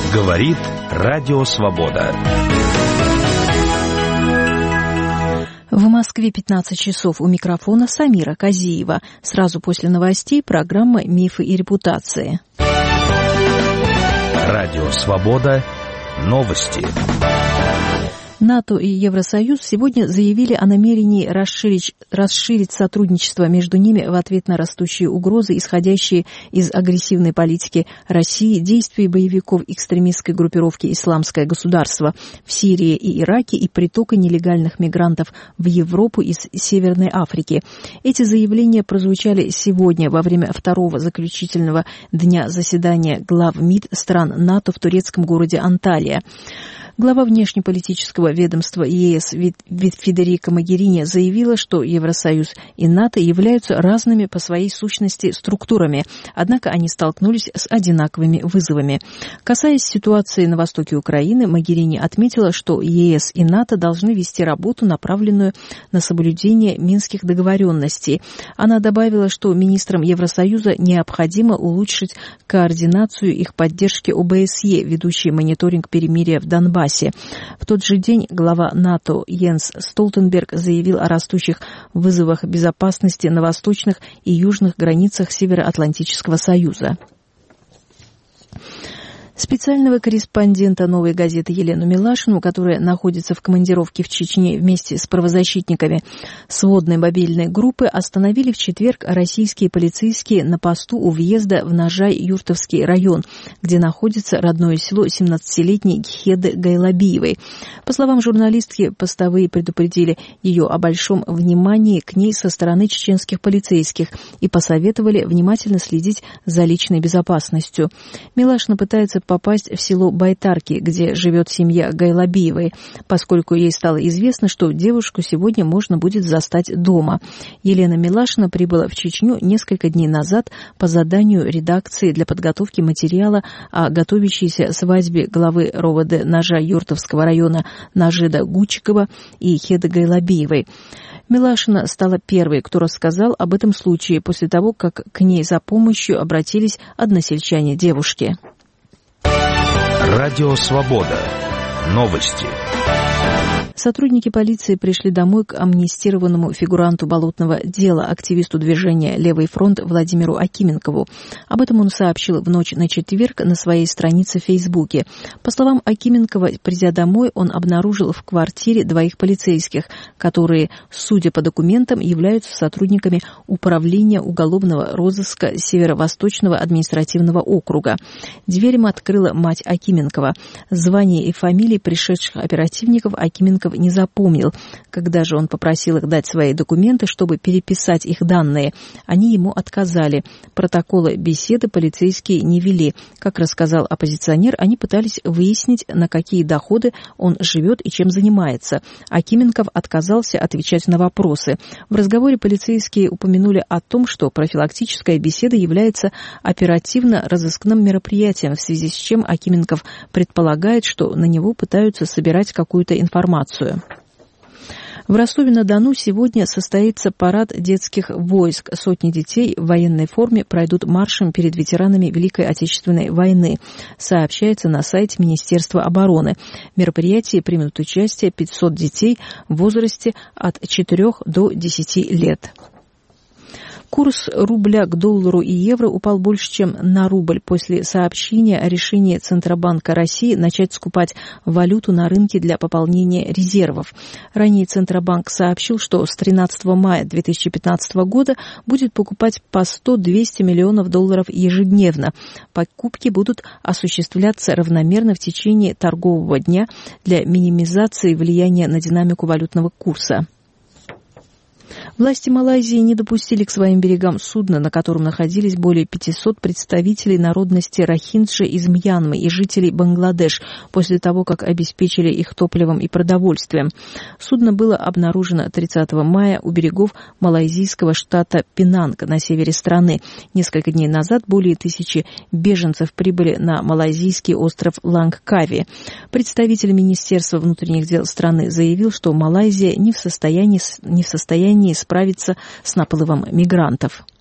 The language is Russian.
Говорит Радио Свобода. В Москве 15 часов. У микрофона Самира Казиева. Сразу после новостей программа «Мифы и репутации». Радио Свобода. Новости. НАТО и Евросоюз сегодня заявили о намерении расширить сотрудничество между ними в ответ на растущие угрозы, исходящие из агрессивной политики России, действий боевиков экстремистской группировки «Исламское государство» в Сирии и Ираке и притока нелегальных мигрантов в Европу из Северной Африки. Эти заявления прозвучали сегодня во время второго заключительного дня заседания глав МИД стран НАТО в турецком городе Анталия. Глава внешнеполитического ведомства ЕС Федерика Могерини заявила, что Евросоюз и НАТО являются разными по своей сущности структурами, однако они столкнулись с одинаковыми вызовами. Касаясь ситуации на востоке Украины, Могерини отметила, что ЕС и НАТО должны вести работу, направленную на соблюдение минских договоренностей. Она добавила, что министрам Евросоюза необходимо улучшить координацию их поддержки ОБСЕ, ведущей мониторинг перемирия в Донбассе. В тот же день глава НАТО Йенс Столтенберг заявил о растущих вызовах безопасности на восточных и южных границах Североатлантического союза. Специального корреспондента «Новой газеты» Елену Милашину, которая находится в командировке в Чечне вместе с правозащитниками сводной мобильной группы, остановили в четверг российские полицейские на посту у въезда в Нажай-Юртовский район, где находится родное село 17-летней Гхеды Гайлабиевой. По словам журналистки, постовые предупредили ее о большом внимании к ней со стороны чеченских полицейских и посоветовали внимательно следить за личной безопасностью. Милашина пытается попасть в село Байтарки, где живет семья Гайлабиевой, поскольку ей стало известно, что девушку сегодня можно будет застать дома. Елена Милашина прибыла в Чечню несколько дней назад по заданию редакции для подготовки материала о готовящейся свадьбе главы РОВД Нажай-Юртовского района Нажида Гучикова и Хеды Гайлабиевой. Милашина стала первой, кто рассказал об этом случае после того, как к ней за помощью обратились односельчане девушки. Радио Свобода. Новости. Сотрудники полиции пришли домой к амнистированному фигуранту болотного дела, активисту движения «Левый фронт» Владимиру Акименкову. Об этом он сообщил в ночь на четверг на своей странице в Фейсбуке. По словам Акименкова, придя домой, он обнаружил в квартире двоих полицейских, которые, судя по документам, являются сотрудниками Управления уголовного розыска Северо-Восточного административного округа. Дверь им открыла мать Акименкова. Звание и фамилии пришедших оперативников Акименков не запомнил. Когда же он попросил их дать свои документы, чтобы переписать их данные, они ему отказали. Протоколы беседы полицейские не вели. Как рассказал оппозиционер, они пытались выяснить, на какие доходы он живет и чем занимается. Акименков отказался отвечать на вопросы. В разговоре полицейские упомянули о том, что профилактическая беседа является оперативно-розыскным мероприятием, в связи с чем Акименков предполагает, что на него пытаются собирать какую-то информацию. В Ростове-на-Дону сегодня состоится парад детских войск. Сотни детей в военной форме пройдут маршем перед ветеранами Великой Отечественной войны, сообщается на сайте Министерства обороны. В мероприятии примут участие 500 детей в возрасте от 4 до 10 лет. Курс рубля к доллару и евро упал больше, чем на рубль после сообщения о решении Центробанка России начать скупать валюту на рынке для пополнения резервов. Ранее Центробанк сообщил, что с 13 мая 2015 года будет покупать по 100-200 миллионов долларов ежедневно. Покупки будут осуществляться равномерно в течение торгового дня для минимизации влияния на динамику валютного курса. Власти Малайзии не допустили к своим берегам судно, на котором находились более 500 представителей народности рохинджи из Мьянмы и жителей Бангладеш, после того, как обеспечили их топливом и продовольствием. Судно было обнаружено 30 мая у берегов малайзийского штата Пенанг на севере страны. Несколько дней назад более 1000 беженцев прибыли на малайзийский остров Лангкави. Представитель Министерства внутренних дел страны заявил, что Малайзия не в состоянии справиться с наплывом мигрантов.